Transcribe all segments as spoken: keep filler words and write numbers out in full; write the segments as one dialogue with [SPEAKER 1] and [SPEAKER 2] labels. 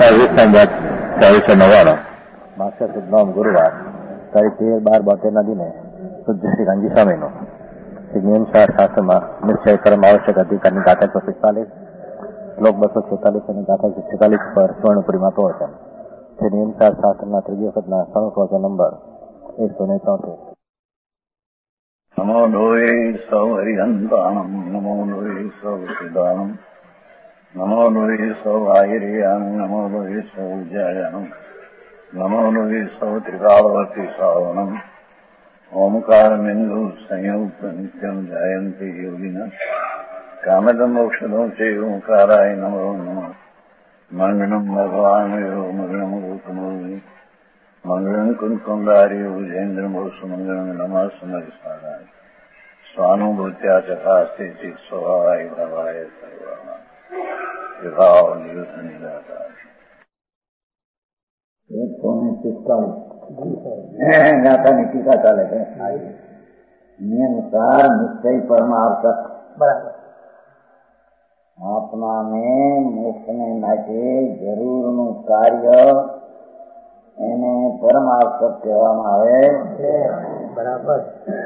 [SPEAKER 1] વીસ બાદ ચાવીસો નવ્વાણું માસ્ટર સુદનામ ગુરુવાર તારીખ તેર બાર બોતેરના દિને શુદ્ધ શ્રી ગાંધી સ્વામીનો શ્રી નિયમસાર શાસ્ત્રમાં નિશ્ચય કર્મ આવશ્યક અધિકારની ગાથા એકસો પિસ્તાલીસ શ્લોક બસો છેતાલીસ અને ગાથા એકસો છેતાલીસ પર સ્વર્ણપુરી માતો વચન શ્રી નિયમસાર શાસ્ત્રના ત્રીજી વખતના સણુસ વચન નંબર એકસો ને ચોતેર.
[SPEAKER 2] નમો લોહે સૌ હરિહંતાણમ નમો લોહે સૌ સિદાનમ નમો લોહે સૌ આયર્યાન નમો લોહે સૌ જયાનમ નમો લોહે સૌ ત્રિકાળવતી સાવનમ ઓમકાર બિંદુ સંયુક્ત નિત્યમ જાયંતિ યોગિના કામદ મોક્ષદો છે ઓંકારાય નમો નમઃ મંગળમ ભગવાન મંગળમ રૂપમોહિ મંગળમ કુંકુંદારી ઉજેન્દ્ર મોક્ષ મંગળમ નમઃ સમરિસારાય સ્વાનુભૂત્યા ચકાસ્તે ચિત સ્વભાવાય ભવાય સર્વમાં વિભાવ નિયુદ્ધ નિરાકાર.
[SPEAKER 3] એકસો ને પિસ્તાલીસ ગાથાની ટીકા ચાલે છે. નિયમસાર નિશ્ચય પરમાર્થક બરાબર આત્માને મોક્ષને માટે જરૂરનું કાર્ય એને પરમાર્થક કહેવામાં આવે છે. બરાબર.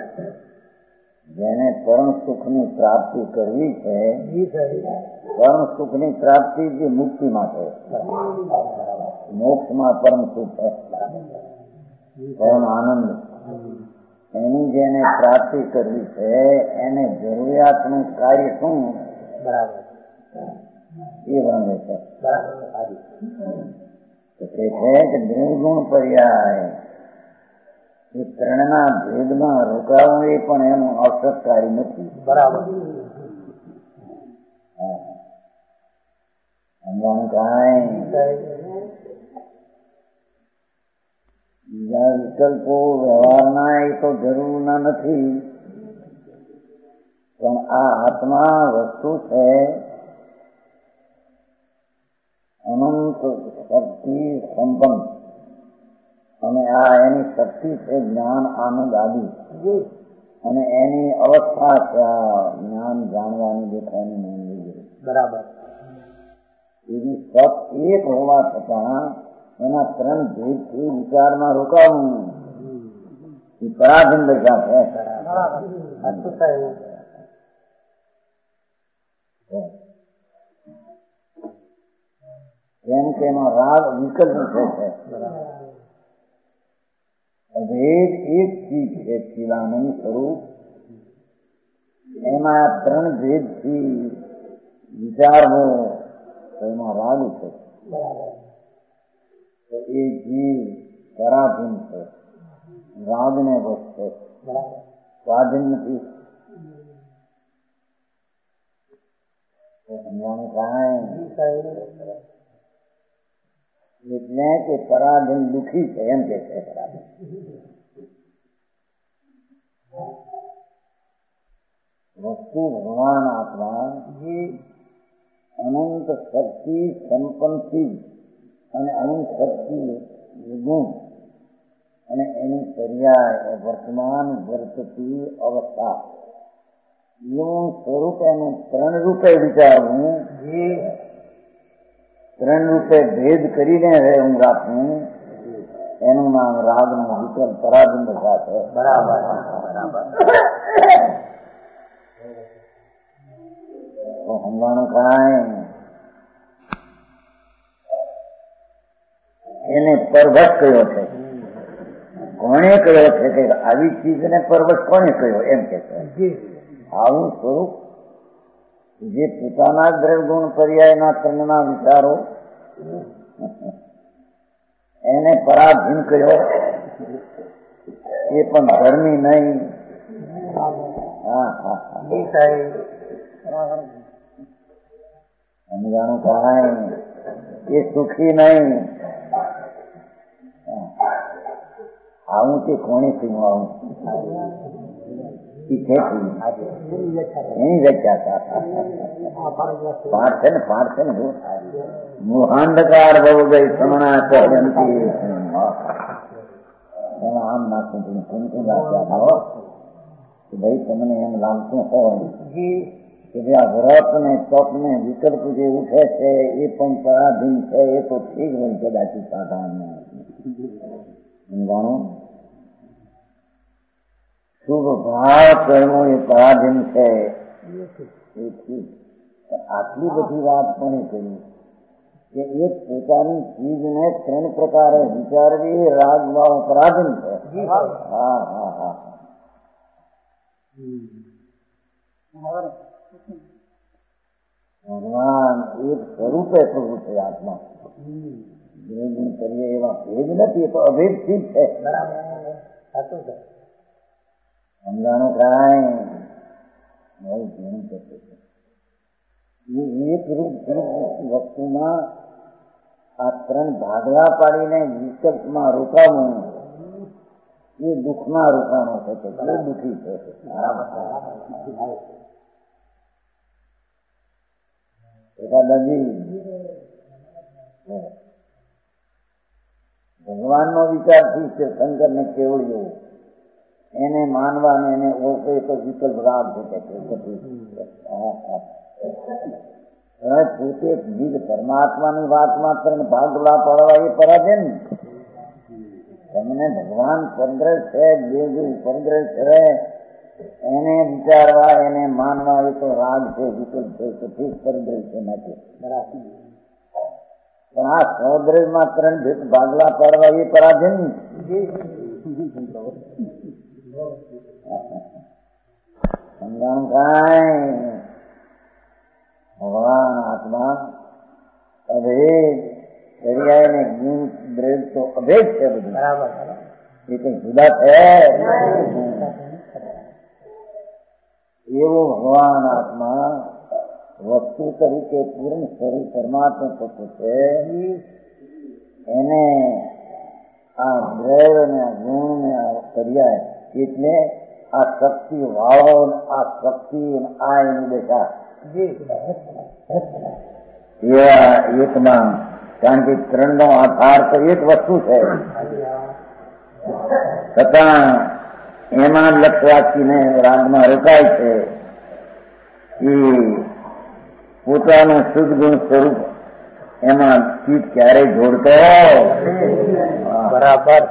[SPEAKER 3] જેને પરમ સુખની પ્રાપ્તિ કરવી છે પરમ સુખની પ્રાપ્તિ જે મુક્તિ માટે મોક્ષમાં પરમ સુખ પરમ આનંદ એની જેને પ્રાપ્તિ કરવી છે એને જરૂરિયાતનું કાર્ય શું બરાબર એ વર્ણવે છે. કે છે કે નિર્ગુણ પર્યાય એ ત્રણના ભેદમાં રોકાવું એ પણ એનું અસત્કારી નથી. બરાબર. બીજા વિકલ્પો વ્યવહારના એ તો જરૂરના નથી, પણ આ આત્મા વસ્તુ છે અનંત શક્તિ સંપન્ન અને આ એની શક્તિ છે જ્ઞાન આનંદ આદિ અને એની અવસ્થા છે જ્ઞાન જાણવાની દેખાવાની નહીં. બરાબર. એવી સત એક હોવા છતાં એના ત્રણ ભેદથી વિચારમાં રોકાવું એ પરાધીન દશા છે. કેમ કે એનો રાગ વિકલ્પ છે. ભેદ એક ચીજ છે ચિદાનંદ સ્વરૂપ, એમાં ત્રણ ભેદથી વિચારવો તો એમાં રાગ છે. તો એ જીવ પરાધીન છે, રાગને વશ છે, સ્વાધીન નથી. એટલે કે પરાધીન દુઃખી છે એમ કે છે. વસ્તુ ભગવાન આત્મા જે અનંત શક્તિ સંપન્નથી અને અનંત શક્તિ ગુણ અને એની પર્યાય વર્તમાન વર્તતી અવસ્થા એવું સ્વરૂપ એનું ત્રણ રૂપે વિચારવું, જે ત્રણ રૂપે ભેદ કરીને હું રાખવું, એનું નામ રાગનો વિકલ્પ પરાધીન દશા છે. બરાબર. બરાબર. તો સમજાણું કાંઈ એને પરવશ કયો છે. કોણે કયો છે કે આવી ચીજને પરવશ કોને કયો એમ કે છે. આવું સ્વરૂપ જે પોતાના દ્રવ્યગુણ પર્યાયના ત્રણના વિચારો એને પરાધીન કયો એ પણ ધર્મી નહીં. હા હા સમજાણું કાંઈ એ સુખી નહીં. આવું તે કોને થયું આવું એની વ્યાખ્યા પાઠ છે ને પાઠ છે ને મોહાંધકાર બહુ ગઈ સમણા કહ્યંતી એમાં આમ નાખું છું કુમકુમ રાખ્યા ભાવો કે ભાઈ તમને એમ લાગતું હોય કે જે આ વ્રત ને તપ ને વિકલ્પ જે ઉઠે છે એ પણ પરાધીન છે, એ તો ઠીક હોય કદાચ સાધારણ સમજાણું. શુભ ભાવ કરવો એ પરાધીન છે એ ઠીક. આટલી બધી વાત કોને કરી કે એક પોતાની ચીજને ત્રણ પ્રકારે વિચારવી રાગ ભાવ પરાધીન છે. હા હા હા ભગવાન એક સ્વરૂપે પ્રભુ છે આત્મા. જે ગુણ કરીએ એવા ભેદ નથી, એ તો અભેદ થી છે. સમજાણું કાંઈ બહુ ઘણું થશે. એ એક રૂપ વસ્તુમાં આ ત્રણ ભાગલા પાડીને વિકલ્પમાં રોકાવું એ દુઃખમાં રોકાણો છે, તે દુઃખી છે. દાદાજી ભગવાનનો વિચારથી છે શંકરને કેવડ્યો, એને માનવા ને એને ઓળખે તો વિકલ્પ રાગ છે. પોતે નિજ પરમાત્માની વાત માત્ર ભાગલા પડવા એ પરાધીન. તમને ભગવાન પરગ્રહ છે, જે જે પરગ્રહ છે એને વિચારવા એને માનવા એ તો રાગ છે, વિકલ્પ છે, તો ઠીક પરગ્રહ છે નથી. પણ આ સૌદ્રવ્યમાં ત્રણ ભેદ ભાગલા પાડવા એ પરાધીન. સમજાણું કાંઈ ભગવાન આત્મા અભેદ દરિયા ને ગુણ દ્રવ્ય તો અભેદ છે બધું. એ કઈ જુદા છે એવો ભગવાન આત્મા વસ્તુ તરીકે પૂર્ણ સ્વરૂપ પરમાત્મા તત્વ છે. એને આ દ્રવ્ય ને આ ગુણ ને આ પર્યાય એટલે આ શક્તિ વાળો આ શક્તિ આ એની બેઠા એવા એકમાં. કારણ કે ત્રણ નો આધાર તો એક વસ્તુ છે, છતાં એમાં લક્ષ રાખીને રાગમાં રોકાય છે. એ પોતાનું શુદ્ધ ગુણ સ્વરૂપ એમાં ચિત્ત ક્યારેય જોડતો બરાબર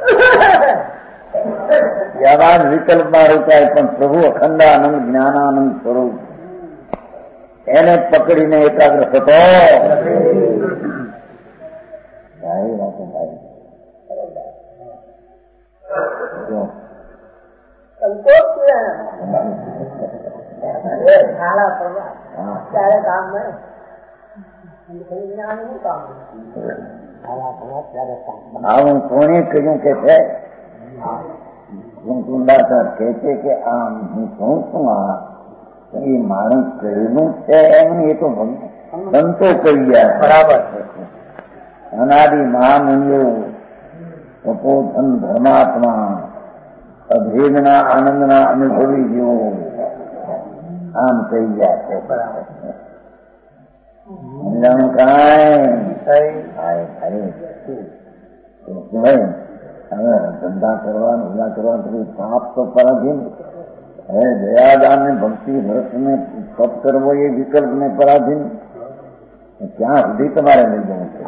[SPEAKER 3] એવા જ વિકલ્પમાં રોકાય. પણ પ્રભુ અખંડાનંદ જ્ઞાનાનંદ સ્વરૂપ એને પકડીને એકાગ્ર થતો. આવું કોણે કહ્યું કે છે કુંડાસર કહે છે કે આમ હું કહું છું આ એ માણસ કહેલું છે એમ એ તો સંતો કહી ગયા. બરાબર છે. અનાદિ મહામુનિઓ તપોધન ધર્માત્મા અભેદના આનંદના અનુભવી જેવો આમ કહી ગયા છે. સમજાણું કાંઈ હવે ધંધા કરવાનું ધંધા કરવાનું પાપ તો પરાધીન. હવે દયાદાન ને ભક્તિ વ્રત ને તપ કરવો એ વિકલ્પ ને પરાધીન. ક્યાં સુધી તમારે લઈ જવું છે?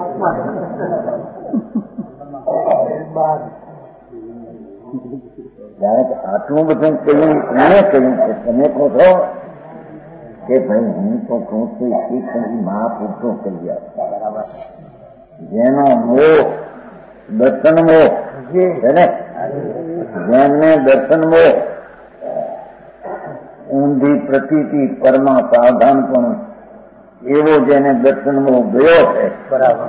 [SPEAKER 3] જયારે આટલું બધું કહ્યું કોને કહ્યું છે? તમે કહો છો કે ભાઈ હું તો કહું છું એ પણ મહાપુરુષો કહી ગયા. બરાબર. જેનો મોહ દર્શન મોહ છે ને, જેમને દર્શન મોહ ઊંધી પ્રતીતિ પરમા સાવધાન પણ એવો જેને દર્શન મોહ ગયો છે. બરાબર.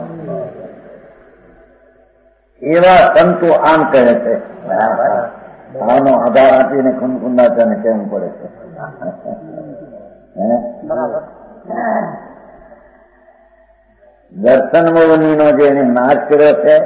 [SPEAKER 3] એવા સંતો આમ કહે છે. બરાબર. આનો આધાર આપીને ખુંદખુંદાચાને કહેવું પડે છે. દર્શન મોહની નો જે એને નાશ કર્યો છે,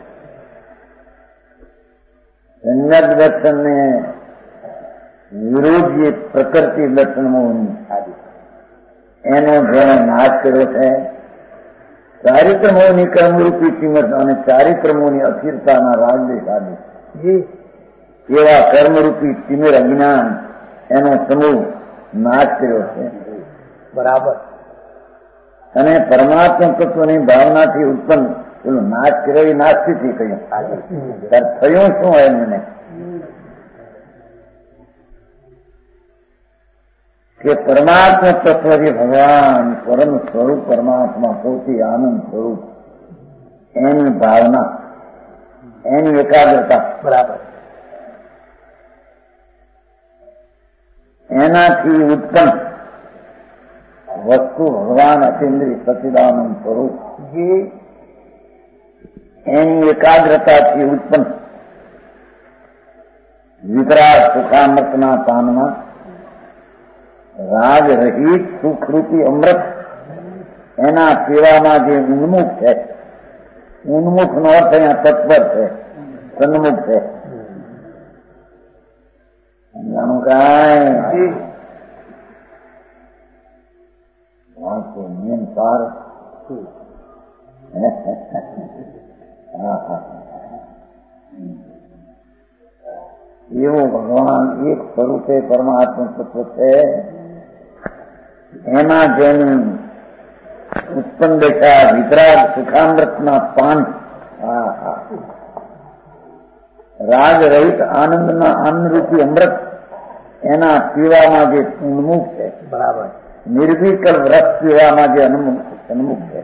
[SPEAKER 3] સંજ્ઞક દર્શન ને વિરોધ જે પ્રકૃતિ દર્શન મોહની એનો જેને નાશ કર્યો છે, ચારિત્ર મોહની કર્મરૂપી કિંમત અને ચારિત્ર મોહની અસ્થિરતાના રાજદેશ આદિ એવા કર્મરૂપી તિમિર અજ્ઞાન એનો સમૂહ નાશ કર્યો છે. બરાબર. અને પરમાત્મા તત્વની ભાવનાથી ઉત્પન્ન પેલું નાશ કર્યો એ નાસ્તિથી કહ્યું. ત્યારે થયું શું હોય મને કે પરમાત્મા તત્વ જે ભગવાન પરમ સ્વરૂપ પરમાત્મા પોતે આનંદ સ્વરૂપ એની ભાવના એની એકાગ્રતા બરાબર એનાથી ઉત્પન્ન વસ્તુ ભગવાન અતિન્દ્રિય સચિદાનંદ સ્વરૂપ જે એની એકાગ્રતાથી ઉત્પન્ન વિતરાગ સુખામૃતના પાનમાં રાગ રહિત સુખરૂપી અમૃત એના પીવામાં જે ઉન્મુખ છે, ઉન્મુખ નો અર્થ અહીંયા તત્પર છે, સન્મુખ છે. જાણું કાંઈ વાંચો નિયમ સાર એવું ભગવાન એક સ્વરૂપે પરમાત્મા તત્વ છે. એમાં જેનું ઉત્પન્ન દેખા વિતરાગ સુખામૃતના પાન રાગ રહિત આનંદના આનંદરૂપી અમૃત એના પીવામાં જે ઉન્મુખ છે બરાબર નિર્વિકલ્પ રસ પીવામાં જે સન્મુખ છે.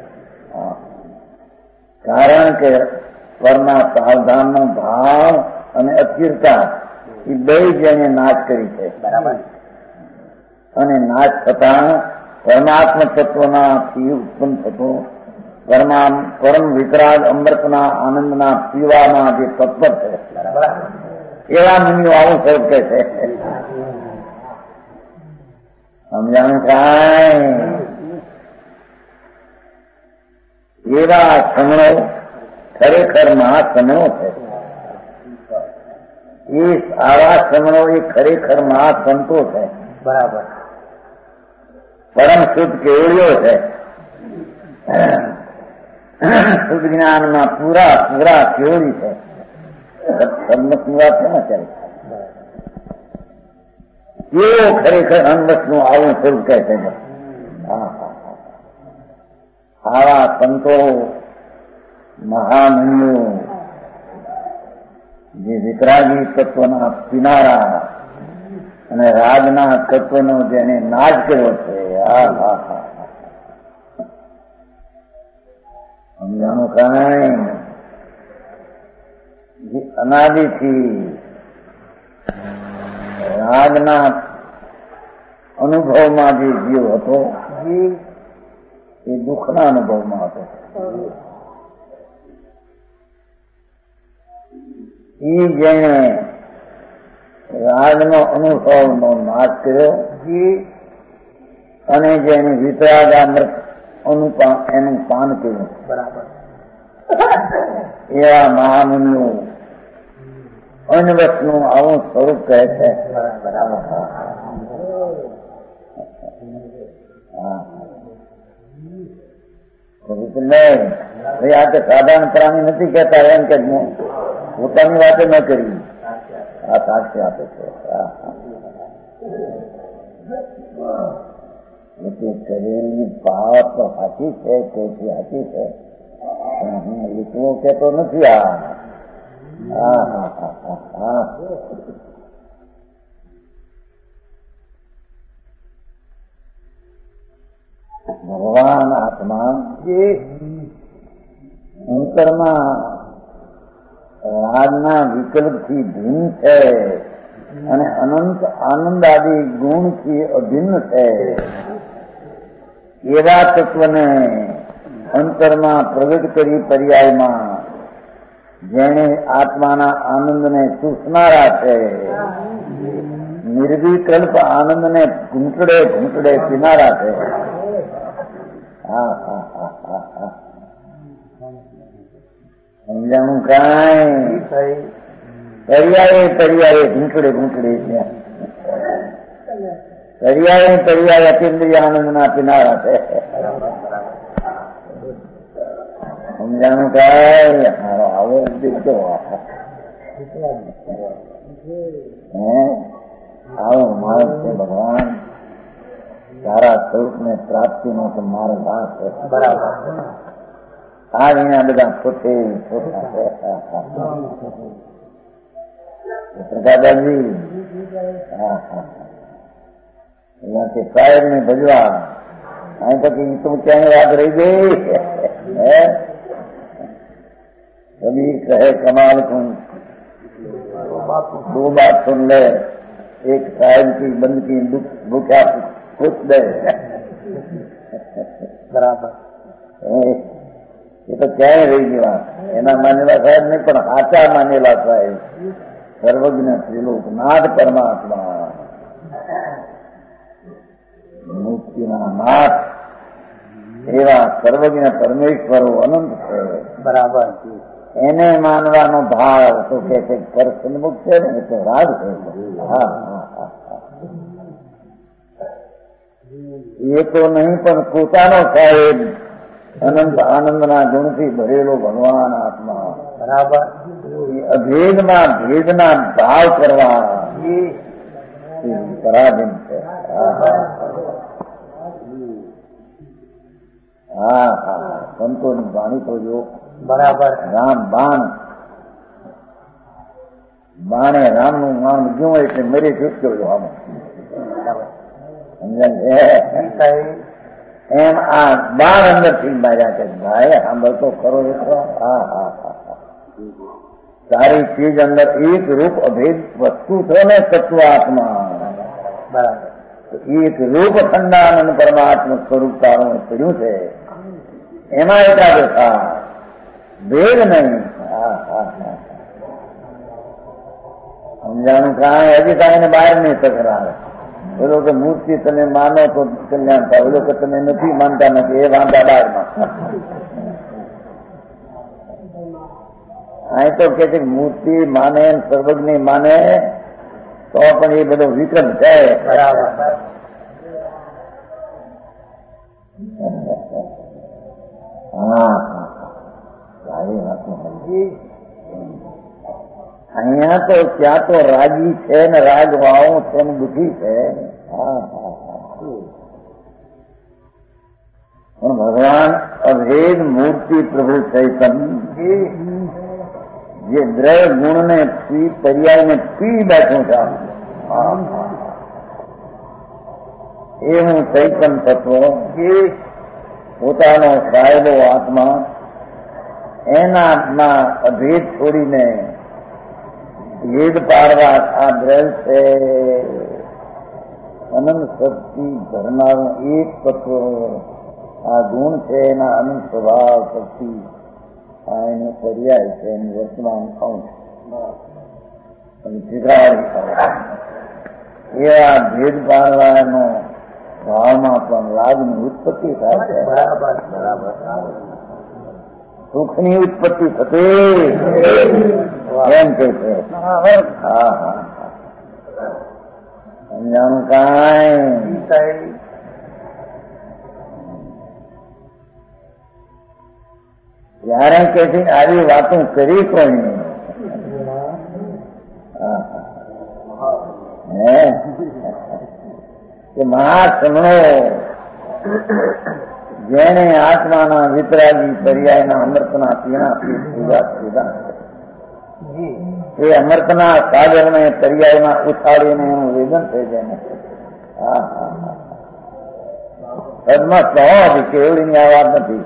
[SPEAKER 3] કારણ કે સ્વરના સાવધાનનો ભાવ અને અસ્થિરતા એ બે જેને નાશ કરી છે બરાબર. અને નાશ થતા પરમાત્મ તત્વનાથી ઉત્પન્ન થતો પરમા પરમ વિતરાગ અમૃતના આનંદના પીવામાં જે તત્પર છે એવા મુનિઓ આવું સ્વરૂપ કહે છે. સમજાણું કાંઈ એવા સમણો ખરેખર મહાસમણો છે. એ આવા સમણો એ ખરેખર મહાસંતો છે બરાબર. પરમ શુદ્ધ કેવળીઓ છે. શુદ્ધ જ્ઞાનમાં પૂરા પૂરા કેવળી છે. સન્મતની વાત છે ને ત્યારે એવો ખરેખર અનવસનું આવું સ્વરૂપ કહે છે. આવા સંતો મહામુનિઓ જે વિતરાગી તત્વના પીનારા અને રાગના તત્વનો જેને નાશ કર્યો છે. આ હા હા સમજાણું કાંઈ જે અનાદિથી રાગના અનુભવમાં જે જીવ હતો એ દુઃખના અનુભવમાં હતો. એ જેને રાગનો અનુભવનો નાશ કર્યો અને જેને વિતરાગામૃત અનુપાન એનું પાન કર્યું બરાબર. એવા મહામુનિઓ અનવસનું આવું સ્વરૂપ કહે છે. ભાઈ આ તો સાધારણ પ્રાણી નથી કહેતા એમ કે પોતાની વાતે ન કરી આ સાક્ષી આપે છે. એટલે કરેલી વાત તો સાચી છે કે સાચી છે હું એટલું કહેતો નથી. આ હા હા હા હા હા ભગવાન આત્મા જે અંતરમાં રાગના વિકલ્પથી ભિન્ન છે અને અનંત આનંદ આદિ ગુણથી અભિન્ન છે એવા તત્વને અંતરમાં પ્રગટ કરી પર્યાયમાં જેને આત્માના આનંદને ચૂસનારા છે, નિર્વિકલ્પ આનંદને ઘૂંટડે ઘૂંટડે પીનારા છે. હા હા હા હા હા સમજાણું કાંઈ પર્યાય પર્યાય ઘૂંટડે ઘૂંટડે પર્યાય પર્યાય અતિન્દ્રિય આનંદના પીનારા છે. સમજાણું કાંઈ મારો આવો દેખો હે આવો માણસ છે ભગવાન તારા સ્વરૂપને પ્રાપ્તિનો તો મારો દાસ છે. બરાબર. આ અહીંયા બધા પોતે પ્રકાશદાસજી હા હા અહીંયાથી સાહેબ ને ભજવા અહીં પછી તું ક્યાંય વાત રહી ગઈ હે कभी कहे कमाल तुम दो बात सुन ले, एक साहेब की बंद की भूखा खुश दे. बराबर. ये तो क्या है रही बात एना मानेला साहेब नहीं पण आचा मानेला साहेब सर्वज्ञ त्रिलोक नाथ परमात्मा मुक्तिना नाथ एवा सर्वज्ञ परमेश्वरो अनंत है. बराबर. એને માનવાનો ભાવ તો કે છે પર સન્મુખ છે ને તો રાગ છે. હા હા એ તો નહીં પણ પોતાનો સાહેબ અનંત આનંદના ગુણથી ભરેલો ભગવાન આત્મા. બરાબર. અભેદમાં ભેદના ભાવ કરવા પરાધીન છે. હા હા સંતોની વાણી તો જો બરાબર. રામ બાણ બાણે રામ નું નામ ગયું એટલે મરી ચૂક્યો જો આમ સમજાય એમ આ બાણ અંદર થી માર્યા છે. ભાઈ સાંભળતો ખરો દીકરો. હા હા હા સારી ચીજ અંદર એક રૂપ અભેદ વસ્તુ છે ને તત્વ આત્મા. બરાબર. એક રૂપ ખંડાનંદ પરમાત્મા સ્વરૂપ તારું પડ્યું છે એમાં એકાદશા ભેદ નહીં. હા હા હા સમજાણું કहा હજી કાંઈને બહાર નહીં તકરાર. બોલો કે મૂર્તિ તમે માનો તો કલ્યાણ થાય, બોલો કે તમે નથી માનતા નથી એ વાંધા બહારમાં. અહીં તો કે છે મૂર્તિ માને સર્વજ્ઞ માને તો પણ એ બધો વિક્રમ છે. બરાબર. હા અહીંયા તો ત્યાં તો રાગી છે ને રાગ વાળો છે ને દુઃખી છે. હા હા પણ ભગવાન અભેદ મૂર્તિ પ્રભુ ચૈતન્ય જે દ્રવ્ય ગુણ ને પી પર્યાય ને પી બેઠું છે એ હું ચૈતન્ય તત્વ પોતાનો સાહેબો આત્મા એના અભેદ છોડીને ભેદ પાડવા આ દ્રવ્ય છે અનંત શક્તિ ધરનારું એક તત્વ આ ગુણ છે એના અનંત સ્વભાવ શક્તિ આ એનો પર્યાય છે એનું વર્તમાન અંશ એવા ભેદ પાડવાનો ભાવમાં પણ લાભની ઉત્પત્તિ થાય છે. બરાબર બરાબર. સુખની ઉત્પત્તિ થતી એમ કે છે. હા હા સમજાણું કાંઈ ત્યારે કે છે આવી વાતો કરી કોઈ હે કે મહાસમણો જેને આત્માના વિતરાગી પર્યાયના અમૃતના પીણા પૂજા પૂજા એ અમૃતના સાગરને પર્યાયમાં ઉછાળીને એનું વેદન થઈ જાય. હા હા પદમાં સહજ કેવડીની આ વાત નથી.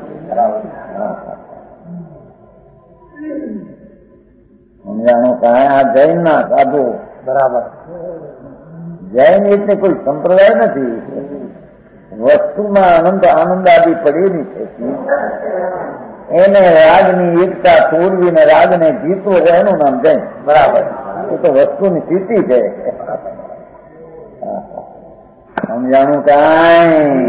[SPEAKER 3] સમજાણું કાંઈ આ જૈન ના સાધુ. બરાબર. જૈન એટલે કોઈ સંપ્રદાય નથી, વસ્તુમાં અનંત આનંદ આદિ પડેલી છે. એને રાગની એકતા તોડવીને રાગને જીતવો છે એનું નામ જૈન. બરાબર. એ તો વસ્તુની સ્થિતિ છે. સમજાણું કાંઈ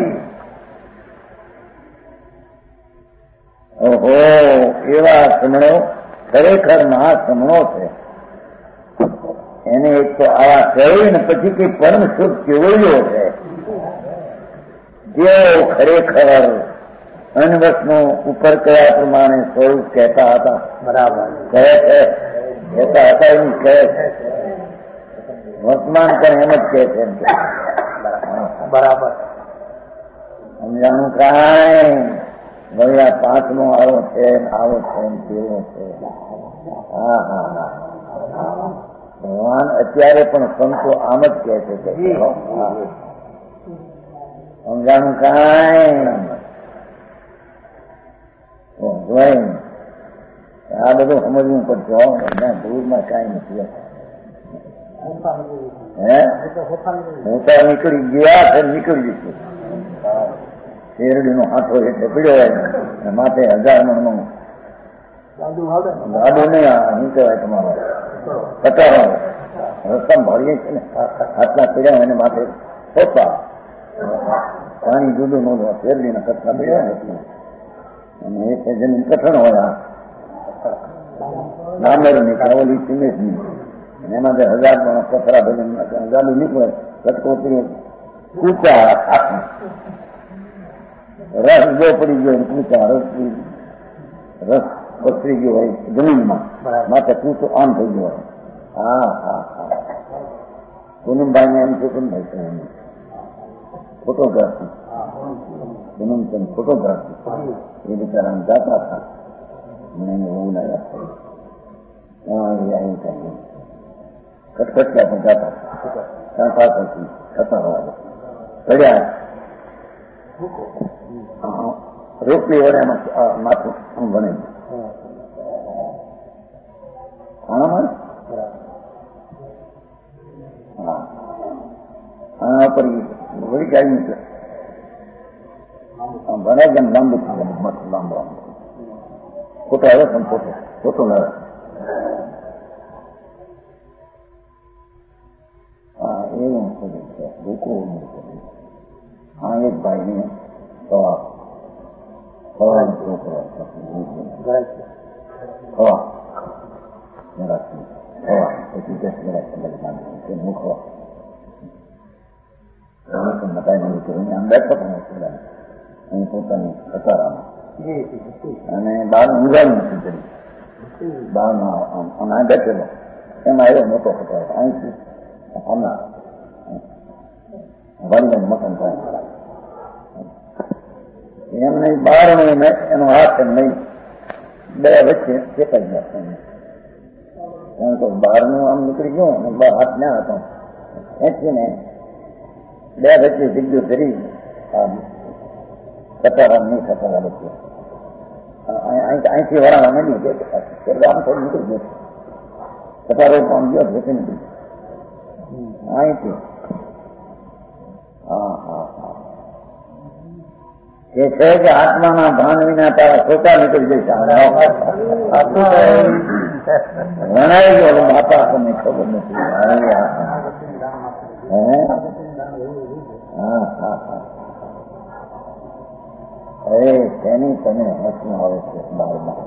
[SPEAKER 3] ઓહો એવા સમણો ખરેખર મહાસમણો છે. એને એક તો આવા કહીને પછી કઈ પરમ શુદ્ધ કેવળ્યો છે જેઓ ખરેખર અનવસનું ઉપર કયા પ્રમાણે સ્વરૂપ કહેતા હતા. બરાબર. કહે છે કહેતા હતા એમ કહે છે, વર્તમાન પણ એમ જ કહે છે. બરાબર. સમજાણું કાંઈ ભાઈ આ પાંચમો આવો છે આવો છે તેવો છે. હા હા હા ભગવાન અત્યારે પણ સંતો આમ જ કહે છે કે સમજાણું કાંઈ આ બધું સમજવું પડશે. દૂરમાં કાંઈ નથી. હે મોટા નીકળી ગયા છે, નીકળી જશે. શેરડી નો હાથો એટલે પીડ્યો હોય માથે હજાર મણ નું લાડુ નહીં શું કહેવાય તમારો કટારો રસ્તા ભરીએ છે ને હાથના પીડ્યા એને માથે પોતા પાણી જુદું નો શેરડી ના કટકા પીડ્યા નથી. અને એ જમીન કઠણ હોય નામેર ની કાવલી સિમેન્ટ ની એમાં જે હજાર પણ કચરા ભજન હજાર નીકળે કટકો પીડ્યો કૂચા રસ જો પડી ગયો કૂચા રસ રસ પથરી ગયો હોય જમીનમાં માટે કૂચો આમ થઈ ગયો હોય. હા હા હા પૂનમભાઈ ને એમ છે કેમ ભાઈ ફોટોગ્રાફી પૂનમચંદ ફોટોગ્રાફી એ બિચારા જાતા હતા મને એવું ના યાદ થયું કટકટિયા પણ જાતા હતા પાછળથી થતા હોય ચડ્યા રોટલી વડે માથું આમ બને આનામાં હા આના પર વળી ગાડી છે ભણે જેમ લાંબુ મસ્ત લાંબો ફોટો આવે પણ ફોટો ફોટો લાવે. હા એવું છે લોકો હા એક ભાઈ ને સવા સવા છોકરો હવા હવા પછી દસ મિનિટ મૂકવા મકાઈ કર્યું આમ બેઠો પણ અહીં પોતાની કતારામાં અને બહાર ઊંઘાનું નથી કર્યું બહારમાં આમ આ બેઠેલો એમાં આવ્યો મોટો કતારો અહીંથી હમણાં વડીને મકાન થાય એમને બહાર એનો હાથ એમ નહીં બે વચ્ચે ચેપાઈ ગયા કારણ કે બહારનું આમ નીકળી ગયો અને બહાર હાથ ના હતો એથી ને બે વચ્ચે જગ્યો ધરી કતારા નહીં કતારા વચ્ચે અહીંથી વરાવા માંડ્યું કે આમ થોડું નીકળી ગયો કતારો આમ ગયો જતી નીકળી અહીંથી હા હા હા એ છે કે આત્માના ભાન વિના તારા ખોટા નીકળી જશે વણાઈ ગયો બાપા તમને ખબર નથી. હા હા હા એ તેની તમે હસવું આવે છે બારમાં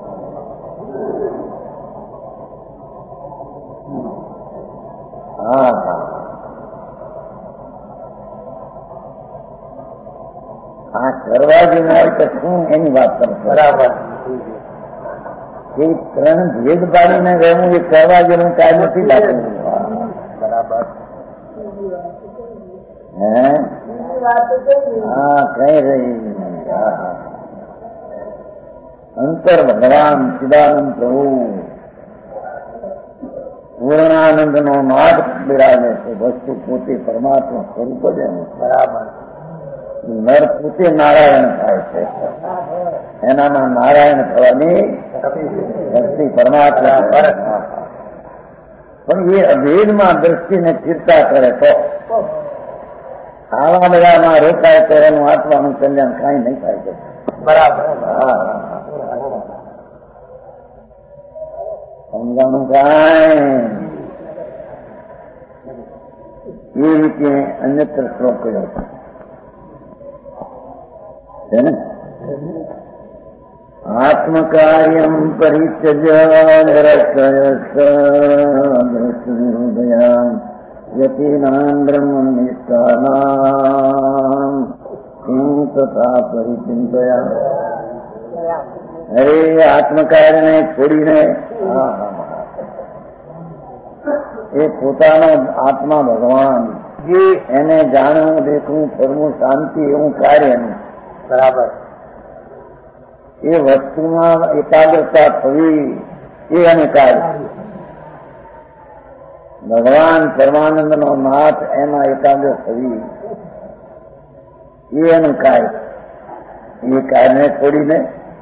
[SPEAKER 3] હા હા આ કરવા જેવું હોય તો શું એની વાત કરો બરાબર. એ ત્રણ ભેદ પાડીને રહેવું એ કરવા જેવું કાંઈ નથી લાગતું બરાબર. હે હા કઈ રહી અંતર ભગવાન ચિદાનંદ પ્રભુ પૂર્ણાનંદ નો નાદ બિરાજે છે. વસ્તુ પોતે પરમાત્મા સ્વરૂપ જ એનું બરાબર. નર પોતે નારાયણ થાય છે એનામાં નારાયણ થવાની ભક્તિ પરમાત્મા પણ એ અભેદમાં દ્રષ્ટિને ચિંતા કરે તો આવા બધામાં રોકાય તો એનું આત્માનું કલ્યાણ કાંઈ નહીં થાય છે બરાબર. સમજાણું કાંઈ એ રીતે અન્યત્ર શ્લોક કર્યો છે ને આત્મકાર્યમ પરિત્યજ્ય યતિનામ બ્રહ્મનિષ્ઠાનામ તથા પરિચિંતયા. અરે આત્મકાર્યને છોડીને એ પોતાનો આત્મા ભગવાન જે એને જાણવું દેખવું ફરવું શાંતિ એવું કાર્ય બરાબર. એ વસ્તુમાં એકાગ્રતા થવી એ અનિકાર. ભગવાન પરમાનંદ નો નાથ એમાં એકાગ્ર થવી એ અનિકાર. એ કારને છોડીને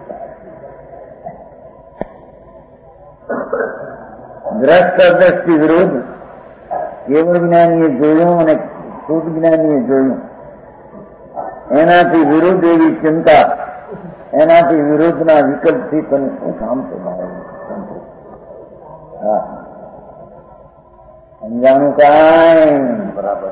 [SPEAKER 3] દ્રષ્ટ દ્રષ્ટિ વિરુદ્ધ કેવળ જ્ઞાનીએ જોયું અને શુદ્ધ જ્ઞાનીએ જોયું. એનાથી વિરુદ્ધ એવી ચિંતા, એનાથી વિરુદ્ધના વિકલ્પથી તને શું કામ થયું? હા, સમજાણું કાંઈ બરાબર.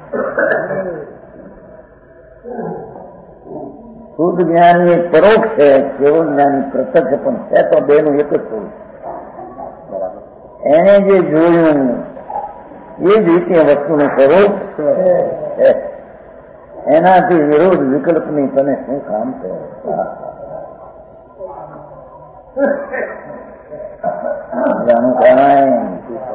[SPEAKER 3] શુદ્ધ જ્ઞાની એક પરોક્ષ છે, કેવળ જ્ઞાની પ્રત્યક્ષ પણ છે. તો બેનું એક જ થયું. એને જે જોયું એ જ રીતે વસ્તુનું સ્વરૂપ છે. એનાથી વિરોધ વિકલ્પની તને શું કામ છે? જાણું કાંઈ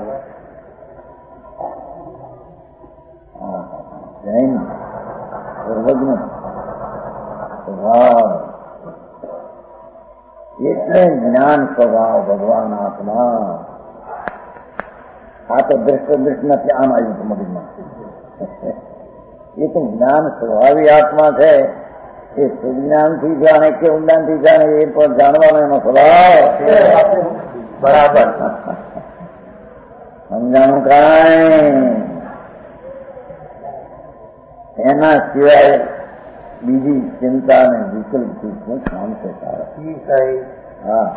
[SPEAKER 3] જૈન સર્વજ્ઞ સ્વભાવ એટલે જ્ઞાન સ્વભાવ ભગવાન આત્મા. આ તો દ્રષ્ટ દ્રષ્ટ નથી, આમ આવ્યું હતું મગજમાં. એ તો જ્ઞાન સ્વભાવી આત્મા છે. એ સુજ્ઞાનથી જાણે કે ઊંડાણથી જાણે એ પણ જાણવાનો એનો સ્વભાવ બરાબર. સમજાણું કાંઈ? એના સિવાય બીજી ચિંતા અને વિકલ્પથી શું કામ છે તારા? હા,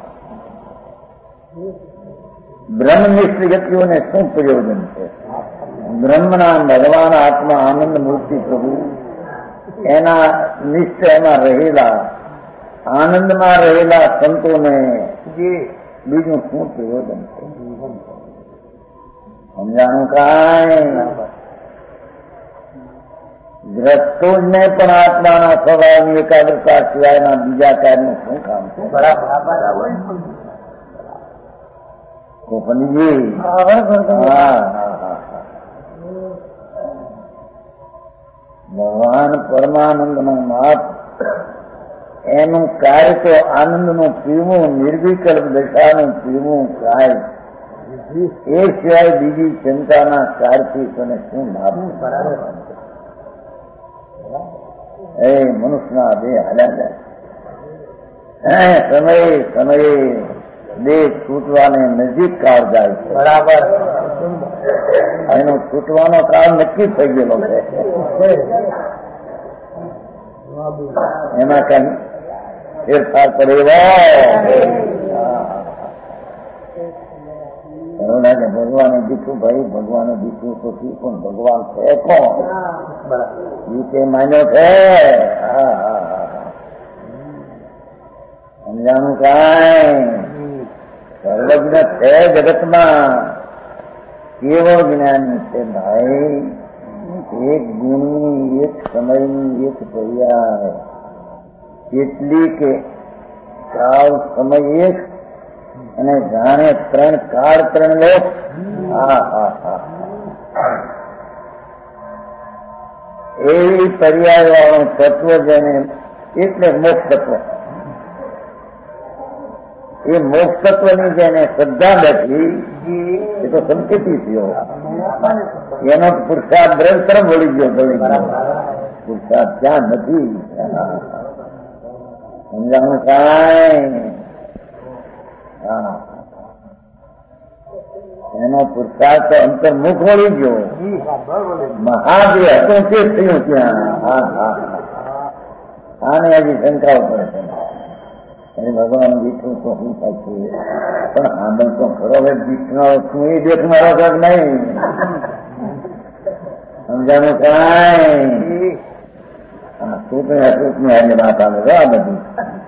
[SPEAKER 3] બ્રહ્મનિષ્ઠ વ્યક્તિઓને શું પ્રયોજન છે? બ્રહ્મના ભગવાન આત્મા આનંદ મૂર્તિ પ્રભુ એના નિષ્ઠ એમાં રહેલા આનંદમાં રહેલા સંતોને બીજું શું પ્રયોજન છે? સમજાણું કાંઈ? દ્રષ્ટો જ ને પણ આત્માના સ્વભાવની એકાગ્રતા સિવાયના બીજા કાર્યનું શું કામ છે? બરાબર. ગોપનજી, ભગવાન પરમાનંદ નો નાથ એનું કાર્ય તો આનંદનું પીવું, નિર્વિકલ્પ દશાનું પીવું કાર્ય. એ સિવાય બીજી ચિંતાના કાર્યથી તને શું લાભ? એ મનુષ્યના બે હાલ્યા જાય. સમયે સમયે દેહ છૂટવાને નજીક કાળ જાય છે. બરાબર. એનો છૂટવાનો કાળ નક્કી થઈ ગયેલો છે. એમાં કઈ ફેરફાર પડે કે ભગવાને દીઠું ભાઈ, ભગવાને દીઠું તો થયું, પણ ભગવાન છે કોણ? ગીતે માન્યો છે. હા હા હા, સમજાણું કાંઈ? સર્વજ્ઞ છે જગતમાં, કેવળ જ્ઞાની છે ભાઈ. એક ગુણની, એક સમયની, એક પર્યાય, કેટલી કે કાળ સમય એક અને જાણે ત્રણ કાળ ત્રણ લોક. હા હા હા, એવી પર્યાય વાળું તત્વ જેને એટલે મોક્ષ તત્વ. એ મોક્ષ તત્વની જેને શ્રદ્ધા બેઠી એ તો સંકેતી થયો. એનો પુરુષાર્થ દ્રઢ તરફ વળી ગયો. વળી ગયો પુરુષાર્થ ત્યાં નથી. સમજાણું કાંઈ? હા, એનો પુરુષાર્થ અંતર્મુખ વળી ગયો. મહાદેવ હતો તે થયું ત્યાં. હા હા, આને હજી શંકાઓ પડે છે. એને ભગવાન દીઠું તો શું થાય છે? પણ આનંદ તો ખરો હવે દીઠનારો છું એ દેખનારો કાંક નહીં. સમજાણું કાંઈ? હા, સૂટને અસૂટની આજે વાત આવે છે. આ બધી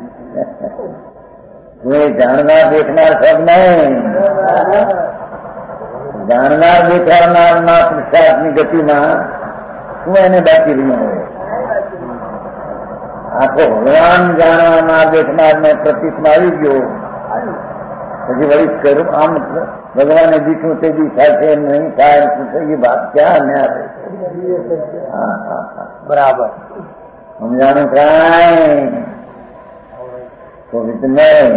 [SPEAKER 3] તું એ જાણનાર દેખનાર સબ નહીં. જાણનાર દેખાડનારના પુરુષાર્થની ગતિમાં શું એને બાકી રહ્યું હોય? આખો ભગવાન જાણવાના દેખનારને પ્રતીકમાં આવી ગયો. પછી વળી કરું આમ ભગવાને દીઠું તે દી થાય છે, નહીં થાય એ વાત ક્યાં ને આવે? હા હા હા, બરાબર. સમજાણું કાંઈ તો નહીં.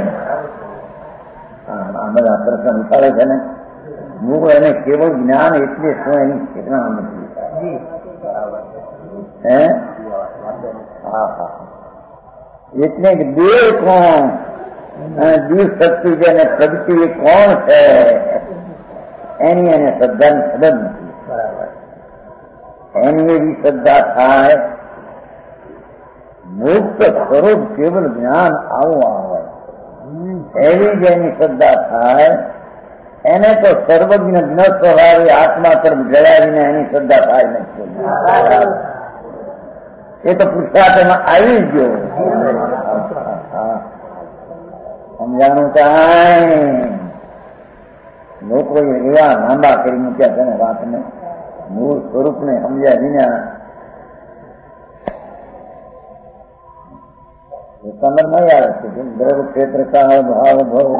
[SPEAKER 3] આ બધા પ્રશ્ન ઉતારે છે ને, હું એને કેવળ જ્ઞાન એટલે શું એની ચેતના નથી. હે હા હા એટલે કે દેહ કોણ અને જીવ શક્તિ છે અને પ્રગતિ એ કોણ છે એની એને શ્રદ્ધાની ખબર નથી. એની એવી શ્રદ્ધા થાય મુક્ત સ્વરૂપ કેવળ જ્ઞાન આવું આવે એવી જ એની શ્રદ્ધા થાય. એને તો સર્વજ્ઞ ન સ્વભાવે આત્મા તરફ જણાવીને એની શ્રદ્ધા થાય નથી. એ તો પુરુષાર્થ એમાં આવી ગયો. સમજાણું કાંઈ લોકો એવા લાંબા કરી મૂક્યા છે ને વાતને, મૂળ સ્વરૂપને સમજ્યા વિના સમજ નહીં આવે છે. દ્રવ ક્ષેત્ર કાળ ભાવ ભવ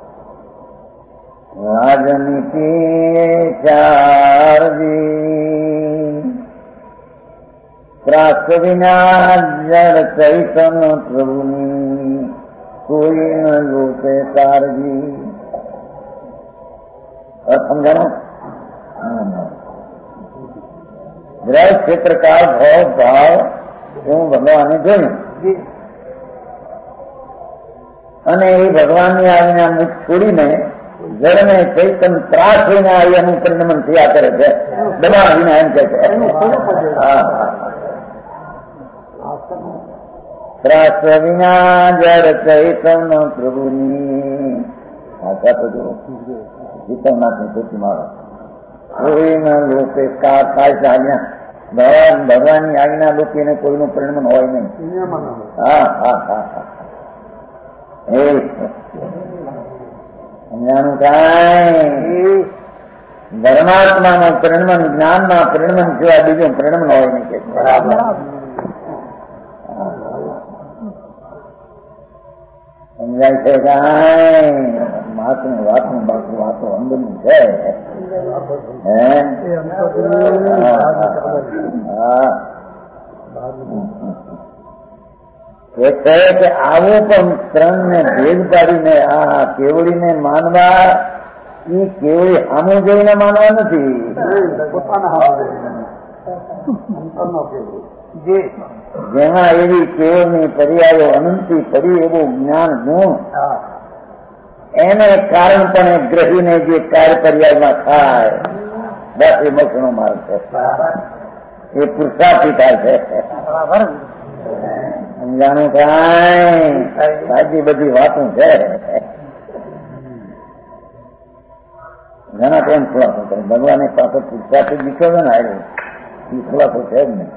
[SPEAKER 3] રાજનીતિ ચારજી ત્રાસ વિના જળ ચૈતન પ્રભુની કોઈ ન લોકે કારજી. સમજાણો? દ્રવ ક્ષેત્ર કાળ ભાવ ભાવ હું ભગવાને જોયું અને એ ભગવાનની આજ્ઞા મુખ છોડીને જળને ચૈતન ત્રાસ વિના આવી એનું પરિણમન થયા કરે છે. દબાણ વિના એમ કે છે ત્રાસ વિના જળ ચૈતન પ્રભુની આશા તો જો જીતનાથની સૂચી મારો કોઈના લોકે કાર થાય છે આજ્ઞા. ભગવાન ભગવાનની આજ્ઞા લોકોને કોઈનું પરિણમન હોય નહીં. હા હા હા હા સમજાણું કાંઈ ધર્માત્માનું પરિણમન જ્ઞાનમાં પરિણમન સિવાય બીજું પરિણમન હોય નહીં કે સમજાય છે કાંઈ મહાત્મા વાતનું બાકી વાતો અંદરની છે. હે હા એ કહે કે આવું પણ ત્રણ ને ભેદ પાડીને આ કેવડીને માનવા એ કેવડી સામું જોઈને માનવા નથી. જેમાં એવી કેવળની પર્યાયો અનંતી પડી એવું જ્ઞાન ગુણ એને કારણપણે ગ્રહીને જે કાર્ય પર્યાયમાં થાય બસ એ મોક્ષનો માર્ગ છે. એ પુરુષાર્થી થાય છે. સમજાણું કાંઈ સાચી બધી વાતો છે. ઘણા ટાઈમ ખુલાસો કરે ભગવાને પાસે પુરુષાર્થ દીકરો છે ને આવ્યો એ ખુલાસો છે જ નહીં.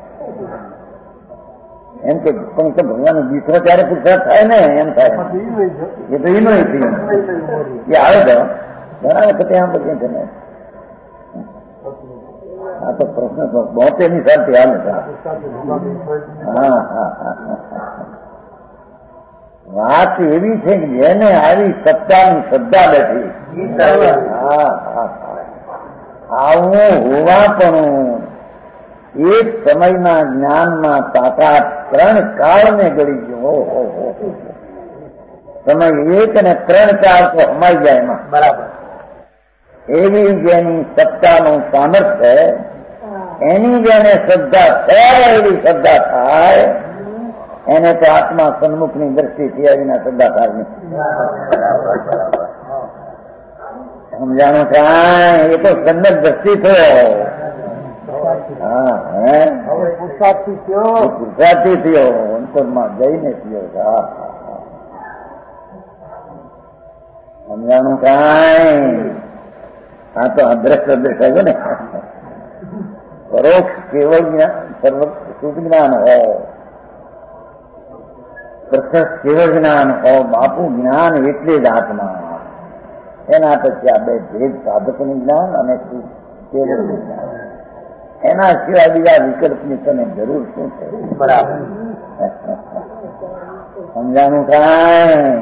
[SPEAKER 3] એમ કે પણ ભગવાન દીકરો ત્યારે પુરુષાર્થ થાય ને એમ થાય એ તો એનો એ આવે તો ઘણા વખતે આમ પછી છે ને આ તો પ્રશ્ન તો બોતેરની સાથે હાલે છે. હા હા હા વાત એવી છે કે જેને આવી સત્તાની શ્રદ્ધા બેઠી હા હા આવું હોવા પણ એક સમયના જ્ઞાનમાં તાકાત ત્રણ કાળને ગળી ગયો. સમય એક અને ત્રણ કાળ તો સમાઈ જાય એમાં બરાબર. એવી જેની સત્તાનું સામર્થ્ય એની જેને શ્રદ્ધા થાય એવી શ્રદ્ધા થાય એને તો આત્મા સન્મુખની દ્રષ્ટિથી આવીને શ્રદ્ધા થાય નહીં. સમજાણું કાંઈ એ તો સન્મુખ દ્રષ્ટિ થયો. હા હે પુરુષાર્થી થયો પુરુષાર્થી થયો અંતરમાં જઈને થયો. હા સમજાણું કાંઈ આ તો અદ્રશ્ય દ્રશ્ય ને પરોક્ષ કેવળ જ્ઞાન સર્વ શુદ્ધ જ્ઞાન હો પ્રત્યક્ષ કેવળ જ્ઞાન હો બાપુ જ્ઞાન એટલે જ આત્મા. એના પછી આ બે ભેદ સાધકનું જ્ઞાન અને કેવળ જ્ઞાન એના સિવાય બીજા વિકલ્પની તને જરૂર શું છે? બરાબર સમજાણું કાંઈ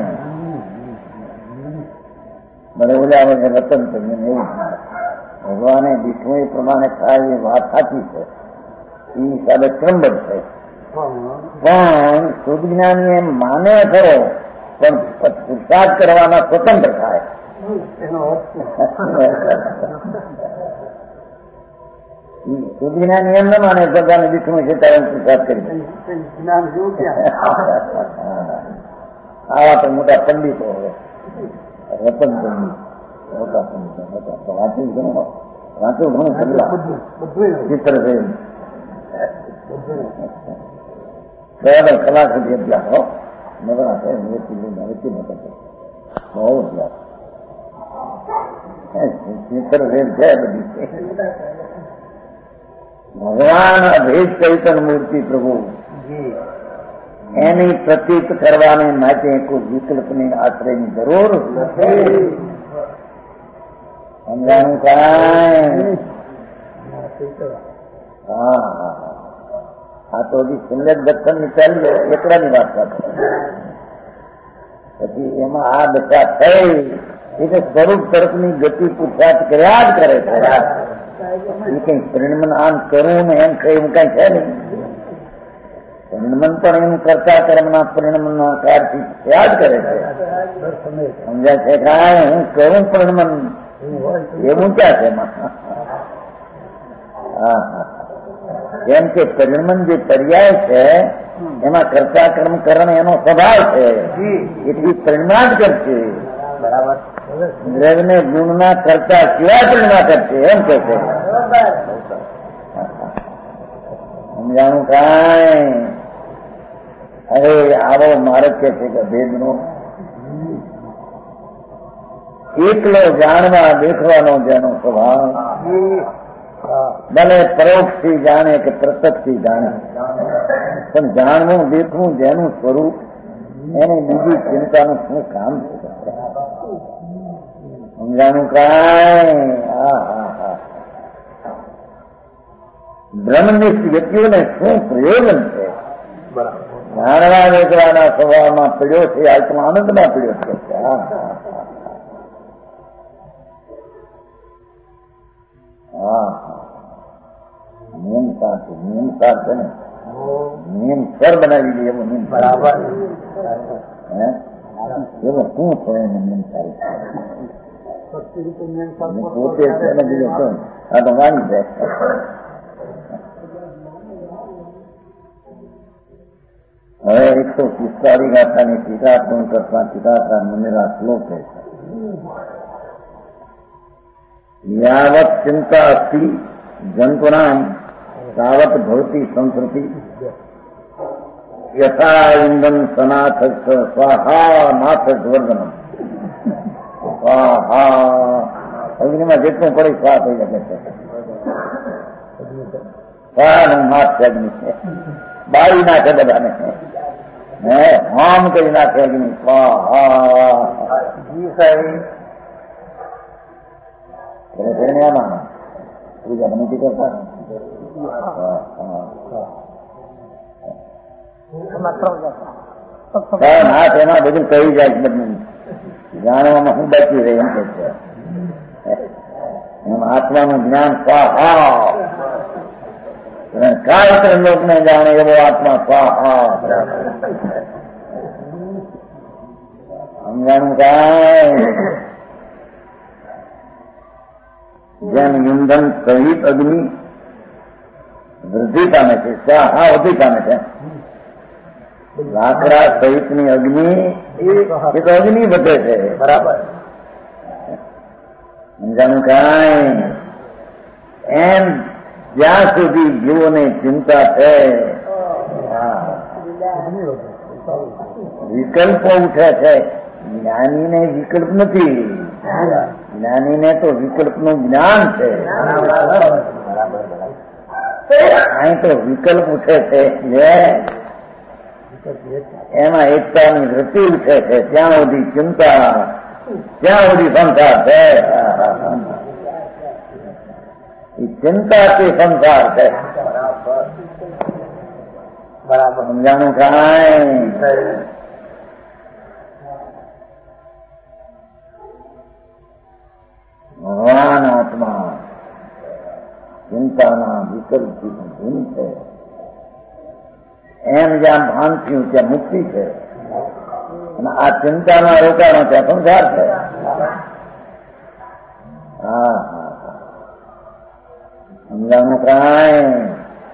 [SPEAKER 3] બરોબર રતન કરીને એવું ભગવાને દીઠું એ પ્રમાણે થાય એ વાત સાચી છે. એ હિસાબે ક્રમબદ્ધ છે. પણ શુદ્ધ જ્ઞાની એમ માને ખરો, પણ પુરુષાર્થ કરવાના સ્વતંત્ર થાય. શુદ્ધ જ્ઞાની એમ ન માને ભગવાન દીઠું છે ત્યારે પુરુષાર્થ કરી આવા તો મોટા પંડિતો હવે રતન પંડિત મોટા પંડિતો મોટા વાંચું ઘણું વાંચું ઘણું સગલા ચિત્ર છે બરાબર કલાક સુધી અભ્યાસ હો નવરા છે નવતી નતો બહુ અભ્યાસ ચિત્ર રેલ છે બધી ભગવાન અભેદ ચૈતન મૂર્તિ પ્રભુ એની પ્રતીત કરવાને માટે કોઈ વિકલ્પની આશ્રયની જરૂર નથી. સમજાણું કાંઈ? હા હા આ તો હજી સુંદર દર્શન ની ચાલી એકડાની વાત કરતો પછી એમાં આ દશા થઈ એટલે સ્વરૂપ તરફની ગતિ પુરુષાર્થ કર્યા જ કરે છે. એ કઈ પરિણમન આમ કરવું ને એમ કહે એવું કઈ છે નહીં. પરિણમન પણ એમ કરતા કર્મના પરિણમનના કાળથી થયા જ કરે છે. સમજાય છે કાંઈ? હું કરું પરિણમન એવું ક્યાં છે એમાં? હા હા કેમ કે પરિણમન જે પર્યાય છે એમાં કરતા કર્મ કરણ એનો સ્વભાવ છે એટલી પરિણમા જ કરશે. બરાબર દ્રવ્યને ગુણના કરતા સિવાય પરિણમા કરશે એમ કે છે. સમજાણું કાંઈ? અરે આવો માર્ગ કે છે કે ભેદનો એકલો જાણવા દેખવાનો જેનો સ્વભાવ ભલે પરોક્ષથી જાણે કે પ્રત્યક્ષથી જાણે પણ જાણવું દેખવું જેનું સ્વરૂપ એને બીજી ચિંતાનું શું કામ છે? સમજાણું કાંઈ? હા હા હા બ્રહ્મનિષ્ઠ વ્યક્તિઓને શું પ્રયોજન છે? જાણવા દેખવાના સ્વભાવમાં પડ્યો છે, આત્મા આનંદમાં પડ્યો છે. હા હા નિયમ સાર છે, નિયમ સાર છે ને નિયમ સર બનાવી દઈએ એવો નિયમ બરાબર હે એવો શું છે એને નિયમ સારી પોતે એને બીજો શું આ તો માની જાય. હવે એકસો પિસ્તાળી ગાથાની ટીકાત્મક કરતા ટીકાકાર મંદિરા શ્લોક છે. યાવત ચિંતા અસ્તિ જંતુનામ તાવત ભવતી સંસ્કૃતિ યથા ઇંધન સનાથ સ્વાહા નાથ વર્ધનમ. સ્વાહા અગ્નિમાં જેટલું પડે સ્વાહ થઈ શકે છે. સ્વાહ નાથ છે અગ્નિ બાળી નાખે બધાને હે હોમ કરી નાખે અગ્નિ. સ્વાહા આમાં પૂજા નથી કરતા. હાથ એમાં બધું કહી જાય બધું જાણવામાં હું બચી રહી એમ કે છે. એમ આત્માનું જ્ઞાન સ્વાહા કાળ લોક ને જાણે એવો આત્મા સ્વાહા. સમજાણું કાંઈ? જેમ ઇંધન સહિત અગ્નિ વૃદ્ધિ પામે છે, સ્વાહા વધી પામે છે. લાકડા સહિતની અગ્નિ એ તો અગ્નિ વધે છે. બરાબર સમજાણું કાંઈ? એમ જ્યાં સુધી જીવોને ચિંતા છે વિકલ્પો ઉઠે છે. જ્ઞાનીને વિકલ્પ નથી. જ્ઞાનીને તો વિકલ્પનું જ્ઞાન છે. અહીં તો વિકલ્પ ઉઠે છે એમાં એકતાની વૃત્તિ ઉઠે છે. ત્યાં સુધી ચિંતા, ત્યાં સુધી સંસાર છે. ચિંતા તે સંસાર છે. બરાબર સમજાણું કાંઈ? ભગવાન આત્મા ચિંતાના વિકલ્પથી ભૂલ છે. એમ જ્યાં ભાન થયું ત્યાં મુક્તિ છે, અને આ ચિંતામાં રોકાણો ત્યાં સંસાર છે. હા હા હા સમજાવને કાંઈ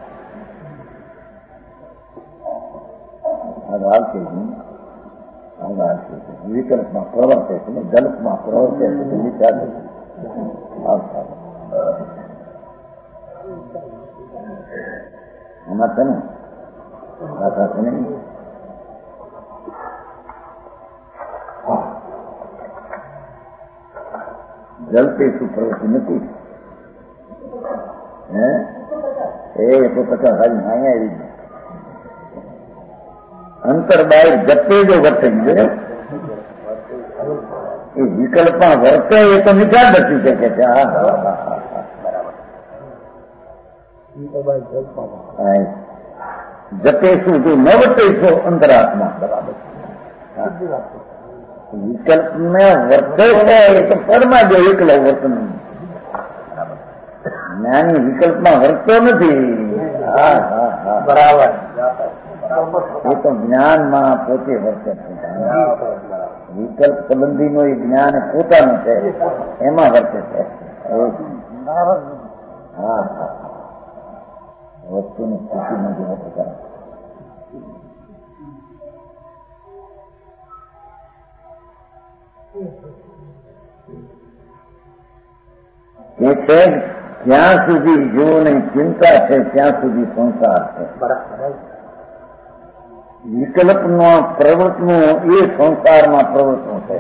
[SPEAKER 3] આ વાત છે. આ વાત છે વિકલ્પમાં પ્રવર્તે છે ને ગલ્પમાં પ્રવર્તે છે વિચાર એમાં છે ને દાખલા છે નહીં. જલપેશું પ્રવૃત્તિ નથી હે એ તો પચાસ સારી અહીંયા આવી જ અંતર બહાર જતે જો વર્તે જોઈએ એ વિકલ્પમાં વર્તે એ તો વિચાર નથી કે છે. જતે શું જો ન વર્તે છો અંતરાત્મા બરાબર વિકલ્પ ને વર્તે છે એ તો પરમાં જો એકલો વર્તન જ્ઞાની વિકલ્પમાં વર્તતો નથી. હા હા હા બરાબર એ તો જ્ઞાનમાં પોતે વર્તે છે. વિકલ્પ સંબંધી નો એ જ્ઞાન પોતાનું છે એમાં વર્તે છે. હા હા વસ્તુની સ્થિતિમાં જે વર્તે કરે એ છે જ્યાં સુધી જીવોની ચિંતા છે ત્યાં સુધી સંસાર છે. વિકલ્પનો પ્રવૃત્તિનું એ સંસારમાં પ્રવૃત્તિનું છે.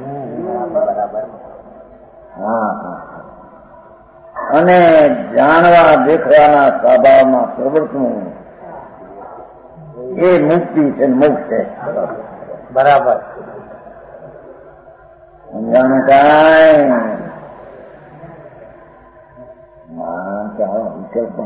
[SPEAKER 3] હા હા અને જાણવા દેખવાના સ્વભાવમાં પ્રવૃત્તિનું એ મુક્તિ છે મોક્ષ છે. બરાબર સમજાણે કાંઈ વિકલ્પ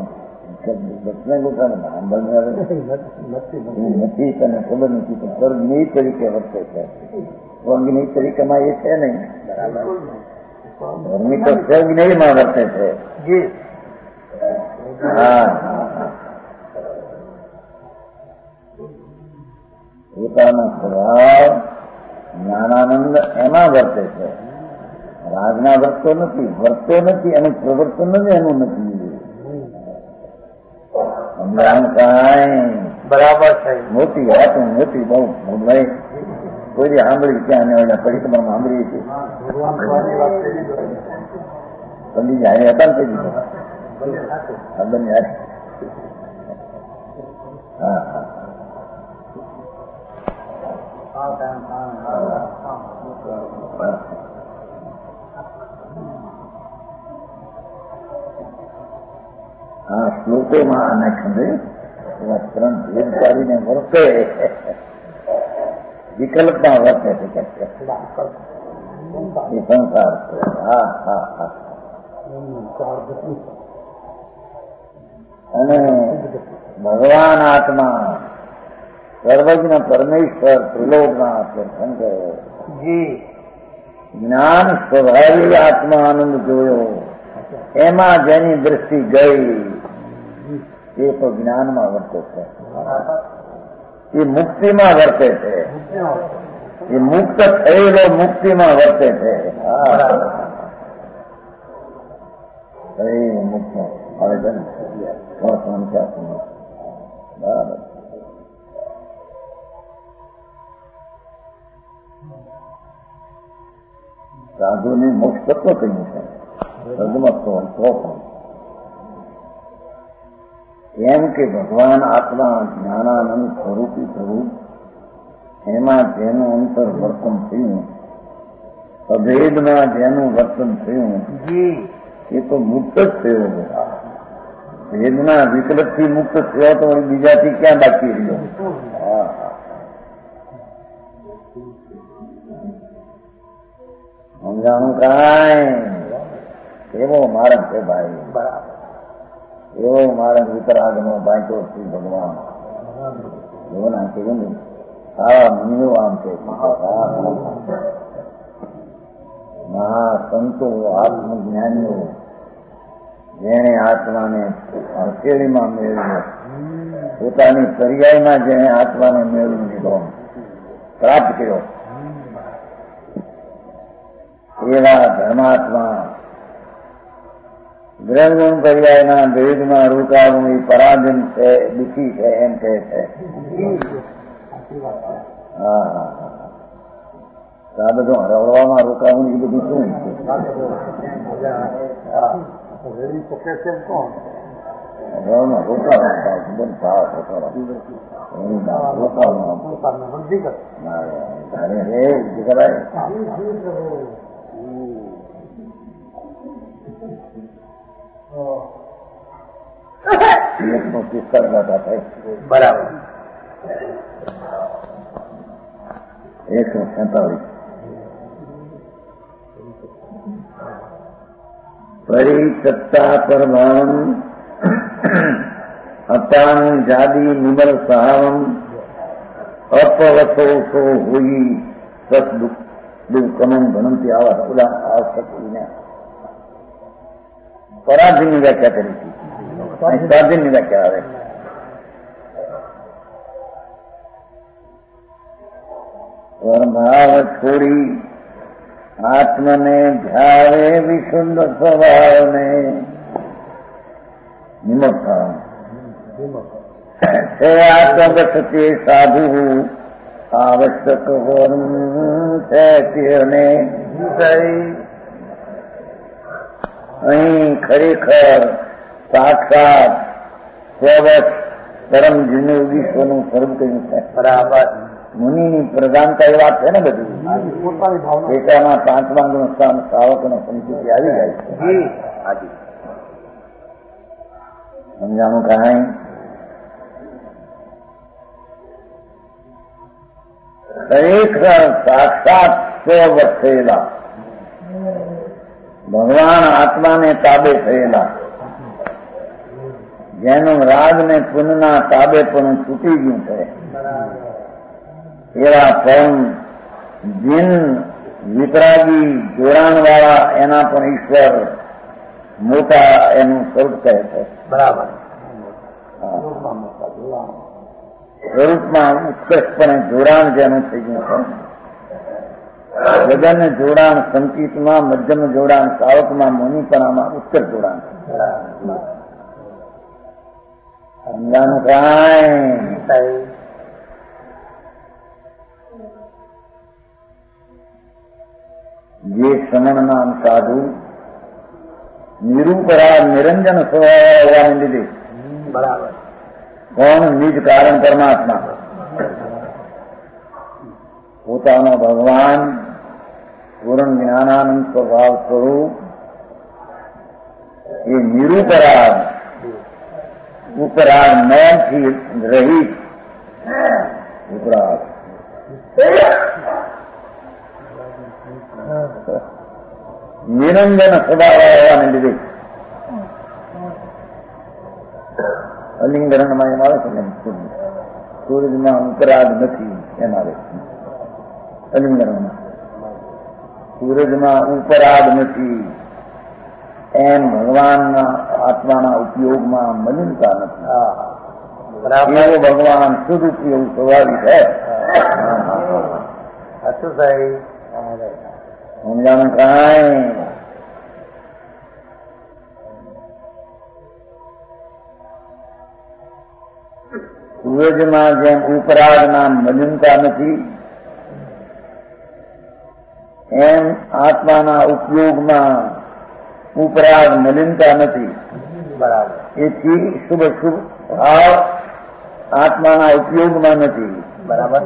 [SPEAKER 3] નથી તને ખબર નથી તો સ્વર્ગની તરીકે વર્તે છે. સ્વર્ગની તરીકેમાં એ છે નહીં. ધર્મી તો સ્વર્ગની માં વર્તે છે. હા પોતાનો સ્વભાવ જ્ઞાનાનંદ એમાં વર્તે છે. રાજના વર્તો નથી વર્તો નથી એનું પ્રવર્તન જ એનું નથી. કાંઈ બરાબર છે. મોટી વાત મોટી બહુ ભાઈ કોઈ સાંભળી ક્યાં ને પરિક્રમા સાંભળી હતી પંડિત હારે હતા ને કઈ બંને હારે. હા હા હા શ્લોકોમાં આના ખંડે એવા ત્રણ ભેદ પાડીને વર્તે વિકલ્પમાં વર્તે છે એ સંસાર છે. હા હા હા અને ભગવાન આત્મા સર્વજ્ઞ પરમેશ્વર ત્રિલોકનાથ શંકર જ્ઞાન સ્વભાવી આત્મા આનંદ જોયો એમાં જેની દ્રષ્ટિ ગઈ એ તો જ્ઞાનમાં વર્તે છે. એ મુક્તિમાં વર્તે છે. એ મુક્ત થયેલો મુક્તિમાં વર્તે છે. મુક્ત આવેદન બરાબર સાધુને મોક્ષ તત્વ કહ્યું છે. સદમસ્તો તો એમ કે ભગવાન આત્મા જ્ઞાનાનંદ સ્વરૂપી થયું એમાં જેનું અંતર વર્તન થયું અભેદમાં જેનું વર્તન થયું એ તો મુક્ત જ થયો. ભેદના વિકલ્પથી મુક્ત થયો તો બીજાથી ક્યાં બાકી રહ્યો. સમજાણું કાંઈ એવો માર્ગ છે ભાઈ. એવો માર્ગ વિતરાગનો બાંચો શ્રી ભગવાન એવો ના કહેવું ને આવા મુનિઓ આમ છે. મહાસંતો આત્મજ્ઞાનીઓ જેણે આત્માને હથેળીમાં મેળવ્યો પોતાની પર્યાયમાં જેને આત્માને મેળવી લીધો, પ્રાપ્ત કર્યો, એવા ધર્માત્મા દ્રવ્યગુણ પર્યાયના ભેદમાં રોકાવું એ પરાધીન છે, દુઃખી છે એમ કહે છે. હા હા આ બધું હરવવામાં રોકાવું એ બધું શું હરવવામાં રોકાવા બંધ ભાવ બરાબર. એકસો સેતાલીસ પરિસત્તા પરમાણુ અતાનું જાદી નિમલ સહાવમ અપવસો સો હોઈ સત દુઃખમન ભણંતી આવા ઓલા આવશ્યકને પરાધીનની વ્યાખ્યા કરી હતી. સ્વાધીનની વ્યાખ્યા આવે. સ્વભાવ છોડી આત્મને ધ્યાવે વિશુદ્ધ સ્વભાવને નિમક છે આત્મગત સાધુ આવશ્યક છે તેને અહીં ખરેખર સાક્ષાત સ્વવત પરમ જીનું વિશ્વનું સ્વરૂપ કહ્યું છે. બરાબર. મુનિની પ્રધાનતા એ વાત છે ને બધી. એકાના પાંચમા ગુણ સ્થાન શ્રાવકનો સંસ્કૃતિ આવી જાય છે. સમજાણું કહાય. ખરેખર સાક્ષાત સ્વવત થયેલા ભગવાન આત્માને તાબે થયેલા, જેનું રાગ ને પુનના તાબે પણ છૂટી ગયું છે, એવા પરમ જીન વિતરાગી જોડાણ વાળા એના પણ ઈશ્વર મોટા એનું સ્વરૂપ કહે છે. બરાબર. સ્વરૂપમાં ઉત્કૃષ્ટપણે જોડાણ જેનું થઈ ગયું છે. જગન જોડાણ સંચિતમાં, મધ્યમ જોડાણ સાવકમાં, મુનિપણામાં ઉત્કૃષ્ટ જોડાણ. સમજાનું કાંઈ જે શ્રમણ નામ સાધુ નિરૂપરા નિરંજન સ્વભાવ હોવાને લીધે. બરાબર. કોણ? નિજ કારણ પરમાત્મા પોતાનો ભગવાન પૂર્ણ જ્ઞાનાનંદ સ્વભાવ સ્વરૂપ એ નિરૂપરાગ ઉપરાગ નથી રહિત ઉપરાગ નિરંજન સ્વભાવ હોવાને લીધે અલિંગરણમાં એમ આવે છે ને, સૂરજમાં ઉપરાગ નથી એમ આવે અલિંગરણમાં. સૂરજમાં ઉપરાગ નથી એમ ભગવાનના આત્માના ઉપયોગમાં મલિનતા નથી. એવો ભગવાન સદુપયોગ સ્વાભાવિક છે. શું થાય સમજાનું કાંઈ? સૂરજમાં જેમ ઉપરાગના મલિનતા નથી, એમ આત્માના ઉપયોગમાં ઉપરાગ મલિનતા નથી. બરાબર. એથી શુભ શુભ ભાવ આત્માના ઉપયોગમાં નથી. બરાબર.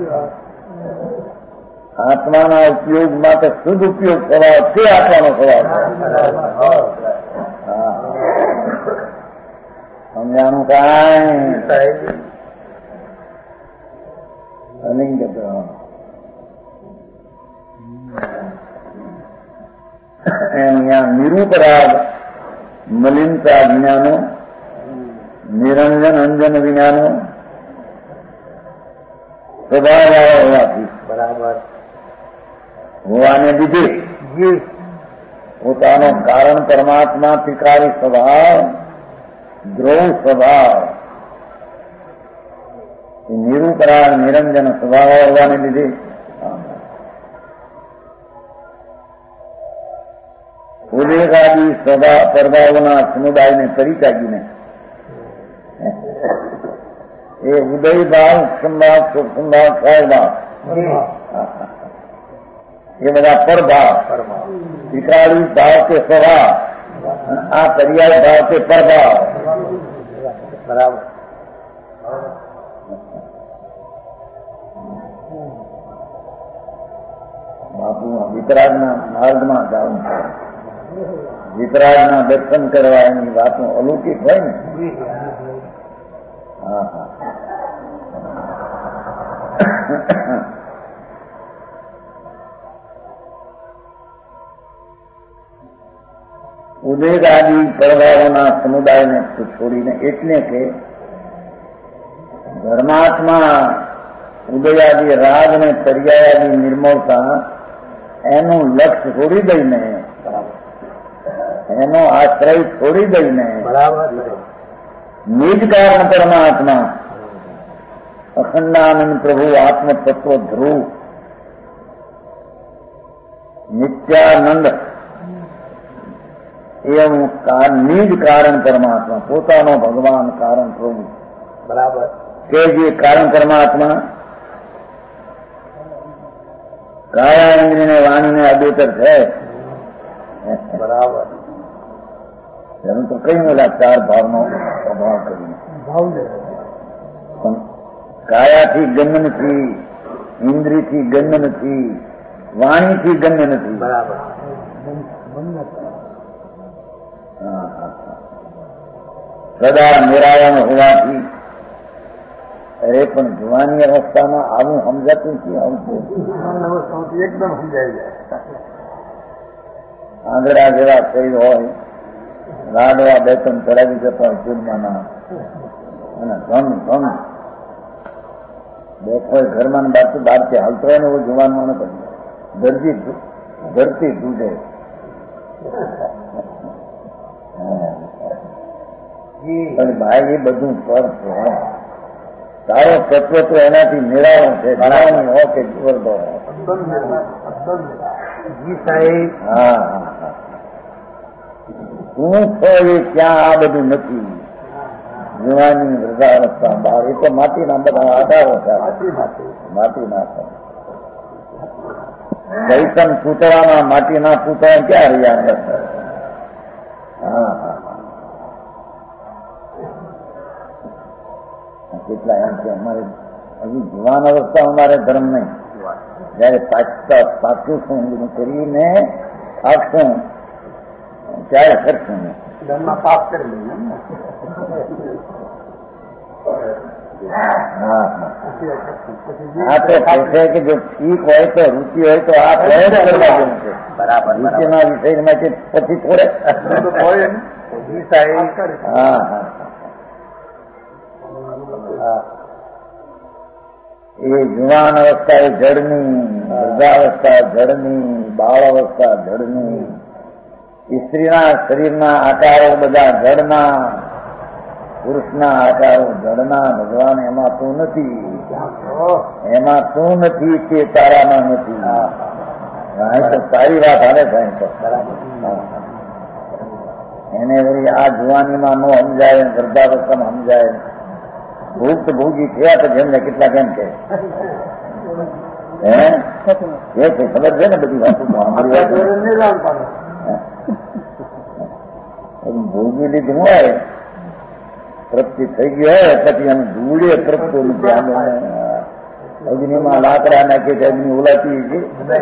[SPEAKER 3] આત્માના ઉપયોગમાં તો શુદ્ધ ઉપયોગ સ્વભાવ તે આત્માનો સ્વભાવ છે. સમજાનું કાંઈ? અલિંગ એમ ત્યાં નિરૂપરાગ મલિનતા જ્ઞાનો, નિરંજન અંજન વિજ્ઞાનો સ્વભાવ હોવાથી. બરાબર. હોવાને લીધે પોતાનો કારણ પરમાત્મા પિકારી સ્વભાવ, દ્રોહ સ્વભાવ નિરૂપરાગ નિરંજન સ્વભાવ હોવાને લીધે ઉદેગાદી સ્વભાવ પ્રભાવના સમુદાયને તરી કાઢીને એ ઉદય ભાવ સંભાવ સુખસંભાવ ભાવ એ બધા પરભાવ વિકારી ભાવ કે સ્વભાવ આ પર્યાય ભાવ કે પ્રભાવ બરાબર. બાપુ વિતરાગના માર્ગમાં જવું છે, વિતરાગના દર્શન કરવા એની વાતો અલૌકિક હોય ને. હા હા ઉદેગાદી પ્રભાવોના સમુદાયને છોડીને એટલે કે ધર્માત્મા ઉદયાદી રાગ ને તર્યાદી નિર્મળતા એનું લક્ષ્ય છોડી દઈને, એનો આશ્રય છોડી દઈને નિજ કારણ પરમાત્મા અખંડાનંદ પ્રભુ આત્મતત્વ ધ્રુવ નિત્યાનંદ એમ નિજ કારણ પરમાત્મા પોતાનો ભગવાન કારણ પ્રભુ બરાબર કે જે કારણ પરમાત્મા કાયા ઇન્દ્રિયને વાણીને અદેતર છે બરાબર. એમ તો કઈ મેલા ચાર ભાવનો અભાવ કરીને કાયાથી ગમ્ય નથી, ઇન્દ્રિયથી ગમ્ય નથી, વાણીથી ગમ્ય નથી બરાબર. સદા નિરાયણ હોવાથી અરે પણ જુવાની અવસ્થામાં આવું સમજાતું નથી. આવતું એકદમ સમજાઈ જાય. આંગળા જેવા શરીર હોય, લાડવા બે ત્રણ ચડાવી જતા હોય ચૂરમાના અને ધમ ધમ બેઠો ઘરમાં બારથી બહારથી હાલતો હોય ને એવો જુવાન માણસ દરજી ધરતી તૂટે. ભાઈ એ બધું પર છે. તારો તત્વ તો એનાથી નિરાળો છે, નિરાળો હો કે જીવરદો હો. હા હા હું છો એ ક્યાં આ બધું નથી. જુવાની વૃદ્ધાવસ્થા બહાર એ તો માટીના બધા આધારો છે. માટીના દૈતન પૂતળામાં માટીના પૂતળા ક્યાં રહ્યા? હા હા કેટલા એમ કે અમારે હજી જુવાન અવસ્થા અમારે ધર્મ નહીં. જયારે પાછતા પાછું શું કરીને આપશું ત્યારે કરશું ધર્મમાં પાપ કરી લઈએ. આ તો કહે કે જો ઠીક હોય તો રુચિ હોય તો આ પ્રયત્ન કરવા જેવું છે બરાબર. રુચિના વિષયમાંથી પછી થોડે હા હા એ જુવાન અવસ્થા એ જળની, વૃદ્ધાવસ્થા જળની, બાળ અવસ્થા જળની, સ્ત્રીના શરીરના આકારો બધા જળના, પુરુષના આકારો જળના. ભગવાન એમાં તું નથી, એમાં તું નથી તે તારામાં નથી. તો સારી વાત હાલે થાય તો એને વળી આ જુવાનીમાં નો સમજાય, વૃદ્ધાવસ્થામાં સમજાય. ભૂખ ભૂજી થયા તો જેમને કેટલા કેમ કે હે ખબર છે ને બધી વાતો ભોગવી લીધું હોય, તૃપ્તિ થઈ ગઈ હોય પછી આમ ધૂળે તૃપ્તું નથી. અગ્નિમાં લાકડા નાખી છે, અગ્નિ ઓલાતી છે,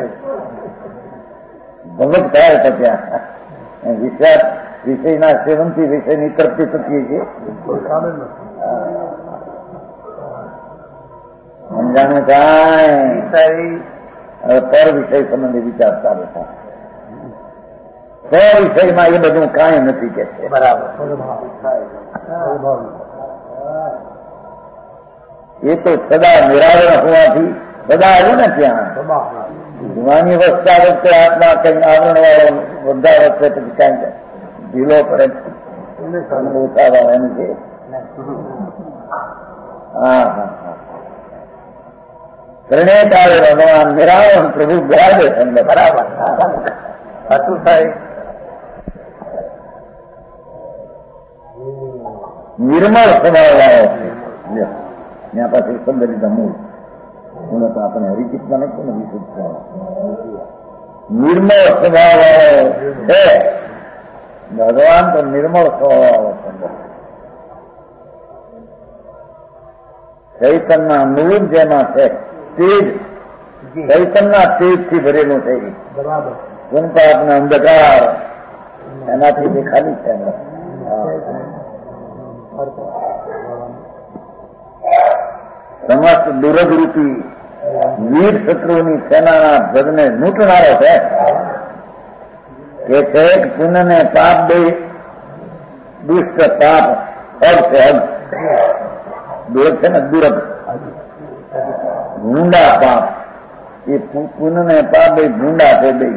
[SPEAKER 3] ભગત થાય તો ત્યાં વિષય વિષયના સેવનથી વિષયની તૃપ્તિ થતી છે. સમજાણું કાંઈ પર વિષય સંબંધે વિચાર ચાલુ થાય. પર વિષયમાં એ બધું કાંઈ નથી કે છે બરાબર. એ તો સદા નિરાવરણ હોવાથી સદા આવ્યું ને ત્યાં જુવાની અવસ્થા વખતે આત્મા કઈ આવરણ વાળો બધા વખતે પછી કાંઈ ઢીલો પડે ઉતારવા એમ છે. હા હા હા प्रणेता भगवान निरावरण प्रभु विराजे अंदर बराबर साचું થાય. નિર્મળ સ્વભાવ વાળો છે. ત્યાં પાછી શબ્દ લીધા મૂળ હું તો આપણે હરિચિતમાં નથી ને વિશુદ્ધ નિર્મળ સ્વભાવ વાળો છે ભગવાન. તો નિર્મળ સ્વભાવ વાળો છે. ચૈતન્ય નૂર જેમાં છે તેજ ચૈતન્ય તેજ થી ભરેલું છે. ગુણતા આપના અંધકાર એનાથી તે ખાલી છે. સમસ્ત દુરદરૂપી વીર શત્રુની સેનાના ધ્વજને લૂંટનારો છે કે છે પુનઃને પાપ દે દુષ્ટ પાપ હદ છે હદ દૂર છે ને દુરદ ભૂંડા પાપ એ પુનઃને પાપ દે ભૂંડા છે બે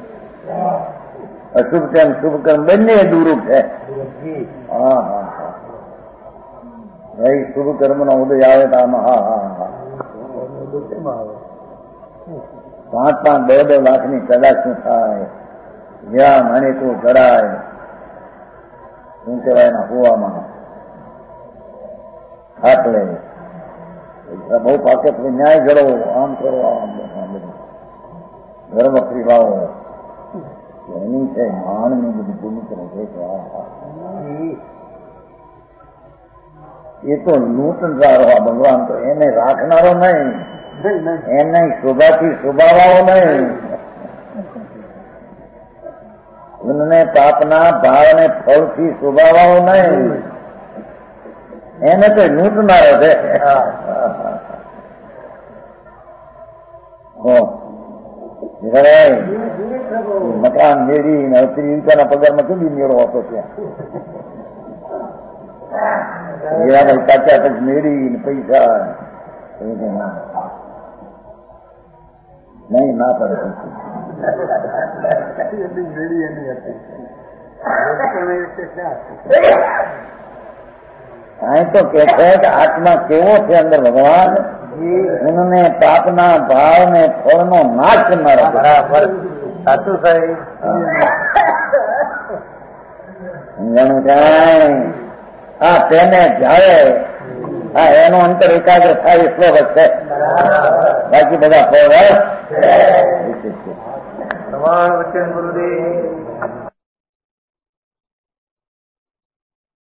[SPEAKER 3] અશુભ કર્મ શુભ કર્મ બંને દુરૂપ છે. હા હા હા ભાઈ શુભ કર્મ નો ઉદય આવે તો આમાં હા હા હા પાંચ પાંચ બે બે લાખની કદાચ થાય જ્યાં મને તો કરાય શું કહેવાય એના હોવામાં હાથ લે બહુ પાકે ન્યાય ઘડો આમ કરો આમ બધું ઘર વખરી ભાવો એની છે માણની બધી ભૂમિકા છે. એ તો લૂંટનારો ભગવાન તો એને રાખનારો નહીં, એને શોભાથી શોભાવાળો નહીં, ઉનને પાપના ભાવને ફળથી શોભાવાળો નહીં, એને તો લૂંટનારો છે. મકાન મેળી ને ત્રીજાના પગારમાં કેટલી મેળો હતો ત્યાં કાચા પછી મેળી ને પૈસા નહીં ના પડે. અહીં તો કે છે કે આત્મા કેવો છે અંદર ભગવાન ઉનને પાપના ભાવ ને ફળનો નાશ કરનારો. બરાબર સાચું સાહેબ સમજાણું જાય. હા તેને જ્યારે હા એનો અંતર એકાગ્ર થાય એટલો જ છે, બાકી બધા ફળ તમારું વચન ગુરુદેવ.